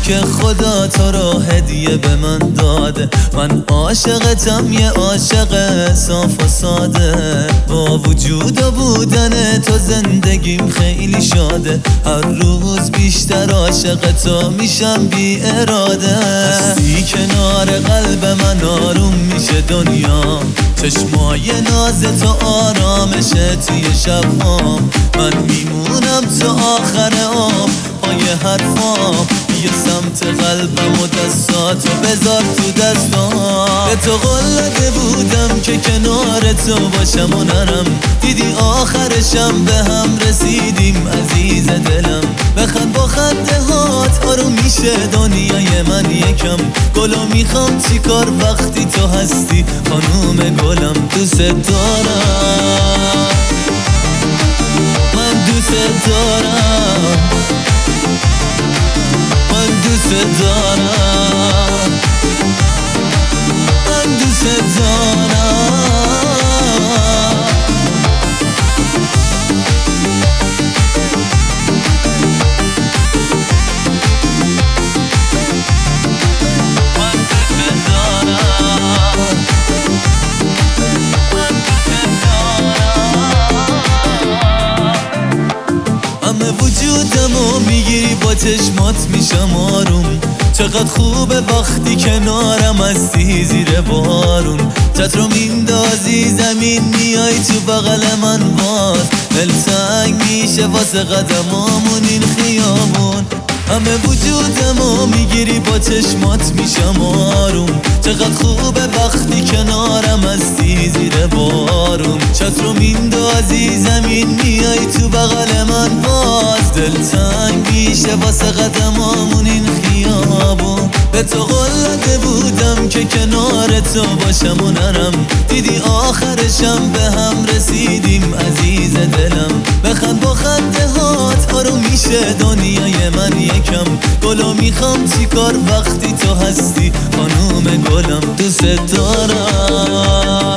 که خدا تو رو هدیه به من داده. من عاشقتم، یه عاشق صاف و ساده. با وجود و بودن تو زندگیم خیلی شاده. هر روز بیشتر عاشق تو میشم بی اراده. هستی کنار قلب من آروم میشه دنیا. چشمای ناز تو آرامشه توی شبام. من میمونم تا آخر عمر پای حرفام. یه سمت قلبم و دستاتو بذار تو دستام. به تو قول داده بودم که کنار تو باشم و نرم. دیدی آخرشم به هم رسیدیم عزیز دلم. بخند با خنده هات آروم میشه دنیای من یکم. گلو میخوام چیکار وقتی تو هستی خانوم گلم. دوست دارم، من دوست دارم، من دوست دارم، من دوست دارم. همه وجودمو میگیری با چشمات میشم آروم. چقدر خوبه وقتی کنارم هستی زیر بارون. چت رو میندازی زمین میای تو بغل من باز. دلتنگ میشه واسه قدمامون این خیابون. همه وجودمو میگیری با چشمات میشم آروم. چقدر خوبه وقتی کنارم هستی زیر بارون. چت رو میندازی زمین میای تو بغل من باز. دلتنگ میشه واسه قدمامون این خیابون. به تو قول داده بودم که کنار تو باشم و نرم. دیدی آخرشم به هم رسیدیم عزیز دلم. بخند با خنده هات آروم میشه دنیای من یکم. گلو میخوام چیکار وقتی تو هستی خانوم گلم. دوست دارم،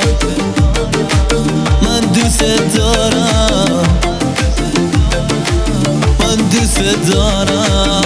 من دوست دارم، من دوست دارم.